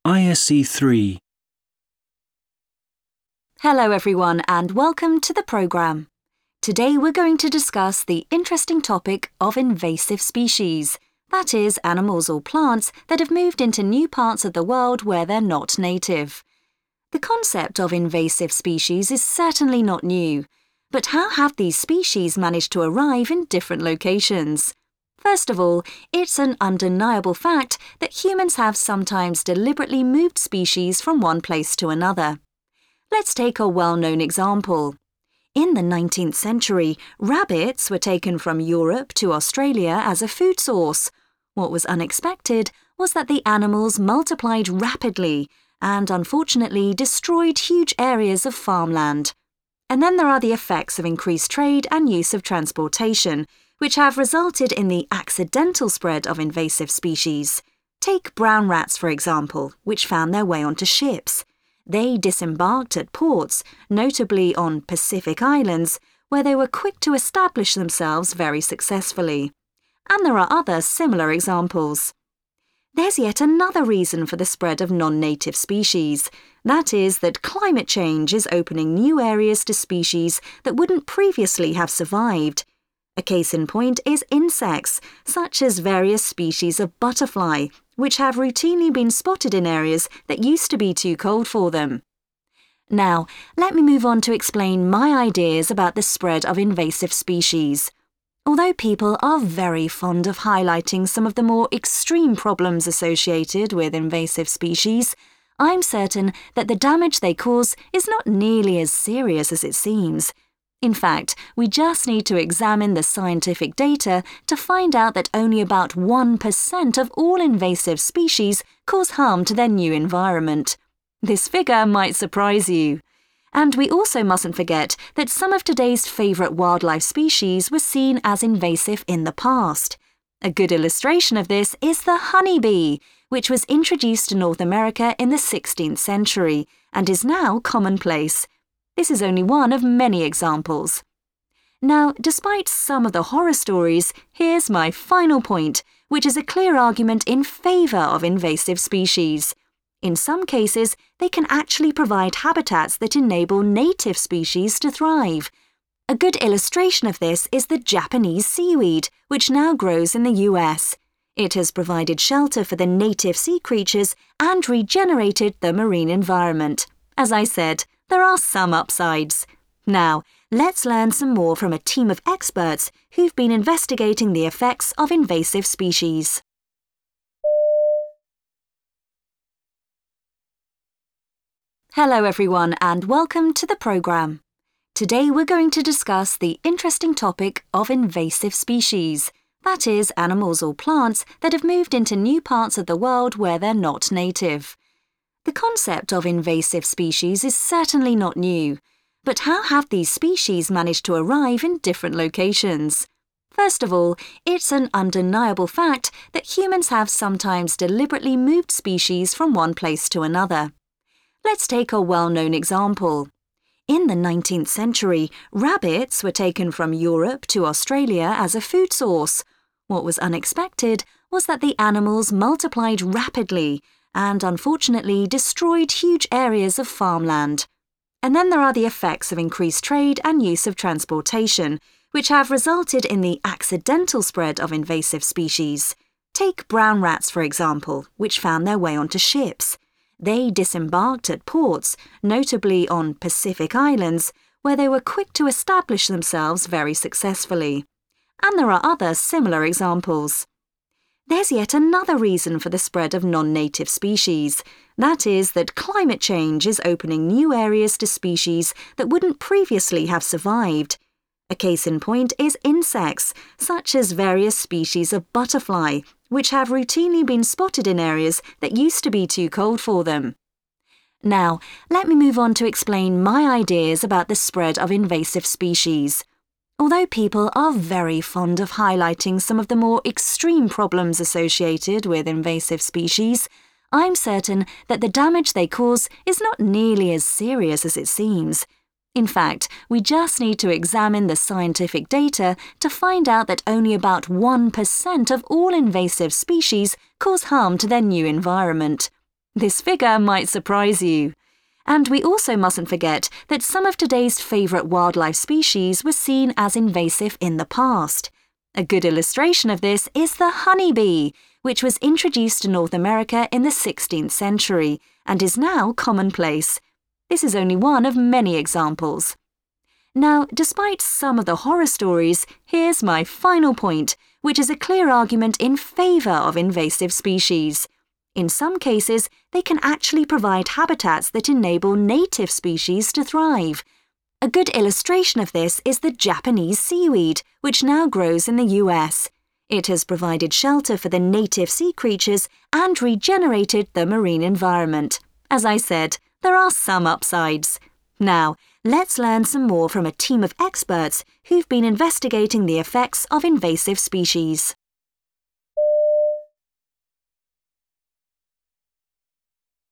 ISC 3. Hello everyone and welcome to the programme. Today we're going to discuss the interesting topic of invasive species, that is, animals or plants that have moved into new parts of the world where they're not native. The concept of invasive species is certainly not new, but how have these species managed to arrive in different locations? First of all, it's an undeniable fact that humans have sometimes deliberately moved species from one place to another. Let's take a well-known example. In the 19th century, rabbits were taken from Europe to Australia as a food source. What was unexpected was that the animals multiplied rapidly and unfortunately destroyed huge areas of farmland. And then there are the effects of increased trade and use of transportation, which have resulted in the accidental spread of invasive species. Take brown rats, for example, which found their way onto ships. They disembarked at ports, notably on Pacific Islands, where they were quick to establish themselves very successfully. And there are other similar examples. There's yet another reason for the spread of non-native species. That is that climate change is opening new areas to species that wouldn't previously have survived. A case in point is insects, such as various species of butterfly, which have routinely been spotted in areas that used to be too cold for them. Now, let me move on to explain my ideas about the spread of invasive species. Although people are very fond of highlighting some of the more extreme problems associated with invasive species, I'm certain that the damage they cause is not nearly as serious as it seems. In fact, we just need to examine the scientific data to find out that only about 1% of all invasive species cause harm to their new environment. This figure might surprise you. And we also mustn't forget that some of today's favourite wildlife species were seen as invasive in the past. A good illustration of this is the honeybee, which was introduced to North America in the 16th century and is now commonplace. This is only one of many examples. Now, despite some of the horror stories, here's my final point, which is a clear argument in favour of invasive species. In some cases, they can actually provide habitats that enable native species to thrive. A good illustration of this is the Japanese seaweed, which now grows in the US. It has provided shelter for the native sea creatures and regenerated the marine environment. As I said, there are some upsides. Now, let's learn some more from a team of experts who've been investigating the effects of invasive species. Hello everyone and welcome to the programme. Today we're going to discuss the interesting topic of invasive species, that is, animals or plants that have moved into new parts of the world where they're not native. The concept of invasive species is certainly not new, but how have these species managed to arrive in different locations? First of all, it's an undeniable fact that humans have sometimes deliberately moved species from one place to another. Let's take a well-known example. In the 19th century, rabbits were taken from Europe to Australia as a food source. What was unexpected was that the animals multiplied rapidly and unfortunately destroyed huge areas of farmland. And then there are the effects of increased trade and use of transportation, which have resulted in the accidental spread of invasive species. Take brown rats, for example, which found their way onto ships. They disembarked at ports, notably on Pacific Islands, where they were quick to establish themselves very successfully. And there are other similar examples. There's yet another reason for the spread of non-native species. That is that climate change is opening new areas to species that wouldn't previously have survived. A case in point is insects, such as various species of butterfly, which have routinely been spotted in areas that used to be too cold for them. Now, let me move on to explain my ideas about the spread of invasive species. Although people are very fond of highlighting some of the more extreme problems associated with invasive species, I'm certain that the damage they cause is not nearly as serious as it seems. In fact, we just need to examine the scientific data to find out that only about 1% of all invasive species cause harm to their new environment. This figure might surprise you. And we also mustn't forget that some of today's favourite wildlife species were seen as invasive in the past. A good illustration of this is the honeybee, which was introduced to North America in the 16th century and is now commonplace. This is only one of many examples. Now, despite some of the horror stories, here's my final point, which is a clear argument in favour of invasive species. In some cases, they can actually provide habitats that enable native species to thrive. A good illustration of this is the Japanese seaweed, which now grows in the US. It has provided shelter for the native sea creatures and regenerated the marine environment. As I said, there are some upsides. Now, let's learn some more from a team of experts who've been investigating the effects of invasive species.